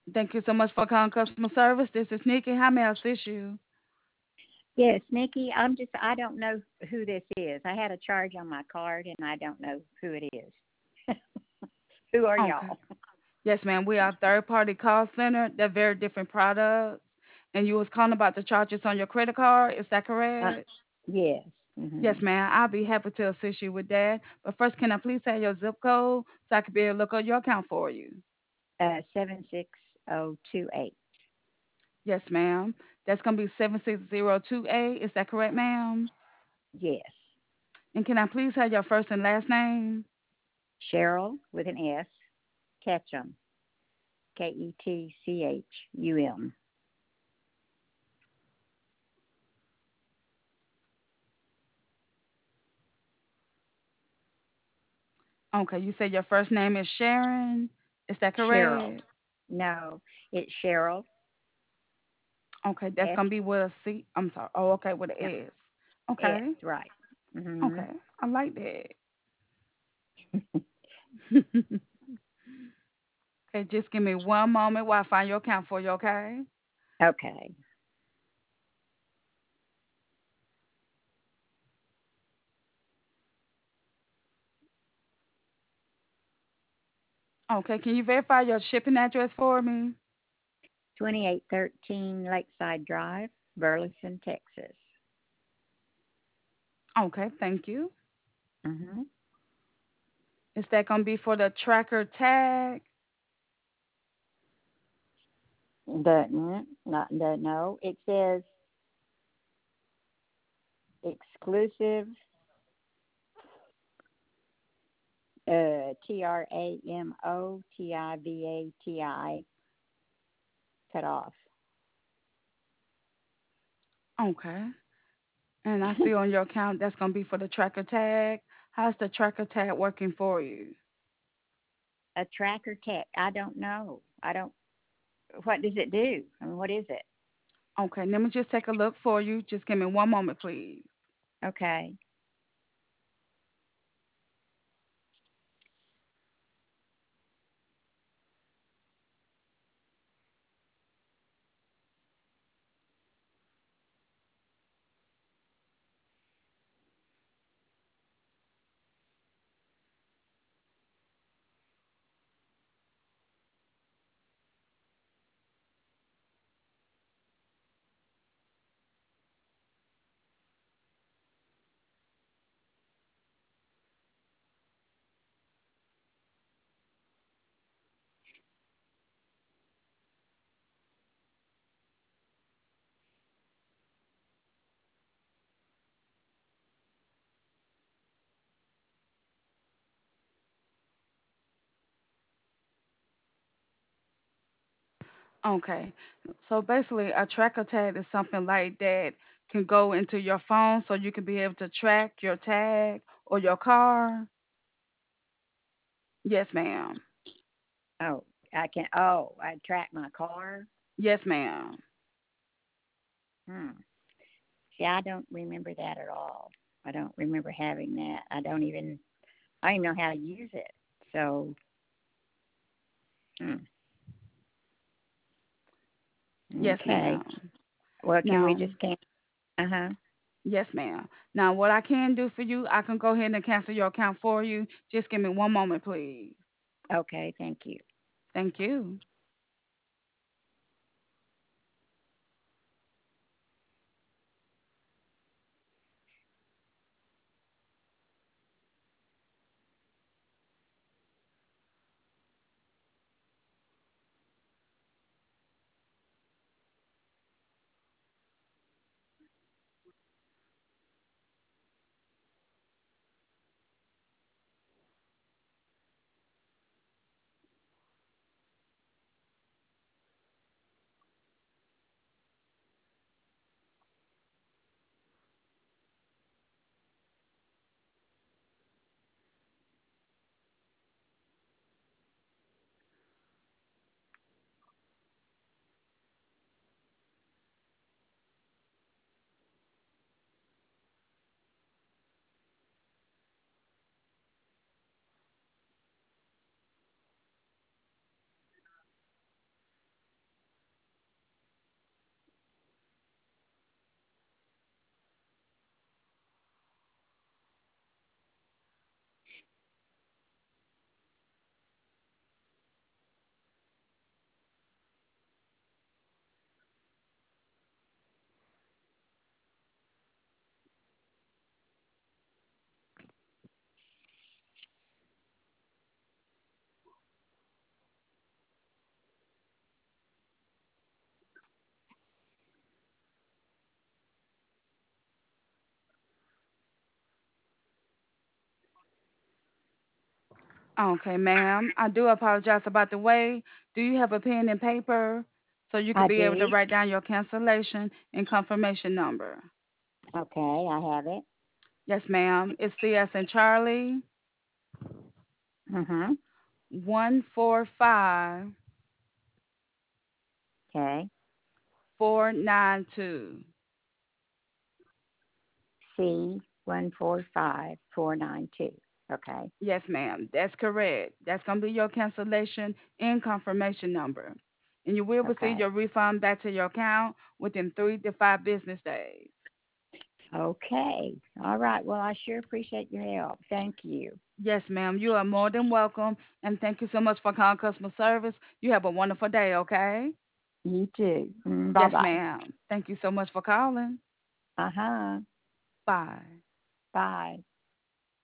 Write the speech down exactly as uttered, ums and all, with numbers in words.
Thank you so much for calling customer service. This is Nikki. How may I assist you? Yes, Nikki, I'm just, I don't know who this is. I had a charge on my card and I don't know who it is. Who are Okay. y'all? Yes, ma'am. We are a third party call center. They're very different products. And you was calling about the charges on your credit card. Is that Uh, correct? yes. Yes, Mm-hmm. ma'am. I'll be happy to assist you with that. But first, can I please have your zip code so I can be able to look up your account for you? Uh, seven six zero two eight. Yes, ma'am. That's gonna be seven six zero two eight. Is that correct, ma'am? Yes. And can I please have your first and last name? Cheryl with an S. Ketchum. K E T C H U M. Okay, you said your first name is Sharon. Is that Cheryl. correct? No, it's Cheryl. Okay, that's S. gonna be with a C. I'm sorry. Oh, okay, with No, an S. S. Okay, Right. Mm-hmm. okay, I like that. Okay, just give me one moment while I find your account for you. Okay. Okay. Okay, can you verify your shipping address for me? twenty-eight thirteen Lakeside Drive, Burleson, Texas. Okay, thank you. Mm-hmm. Is that gonna be for the tracker tag? The, mm, not the, no, it says exclusive uh, T R A M O T I V A T I cut off. Okay. And I see on your account that's gonna be for the tracker tag. How's the tracker tag working for you? A tracker tech. I don't know. I don't. What does it do? I mean, what is it? Okay, let me just take a look for you. Just give me one moment, please. Okay. Okay. So basically, a tracker tag is something like that can go into your phone so you can be able to track your tag or your car. Yes, ma'am. Oh, I can. Oh, I track my car. Yes, ma'am. Hmm. See, I don't remember that at all. I don't remember having that. I don't even. I don't even know how to use it. So, hmm. Yes, Okay. ma'am. Well, can we Now, just can? Uh huh. yes, ma'am. Now, what I can do for you, I can go ahead and cancel your account for you. Just give me one moment, please. Okay. Thank you. Thank you. Okay, ma'am. I do apologize about the wait. Do you have a pen and paper so you could I be able to do. write down your cancellation and confirmation number? Okay, I have it. Yes, ma'am. It's C as in Charlie, Mhm. one four five Okay. four nine two. C one four five four nine two. Okay. Yes, ma'am. That's correct. That's going to be your cancellation and confirmation number. And you will receive Okay. your refund back to your account within three to five business days. Okay. All right. Well, I sure appreciate your help. Thank you. Yes, ma'am. You are more than welcome. And thank you so much for calling customer service. You have a wonderful day, okay? You too. Bye Yes, bye. ma'am. Thank you so much for calling. Uh huh. Bye. Bye.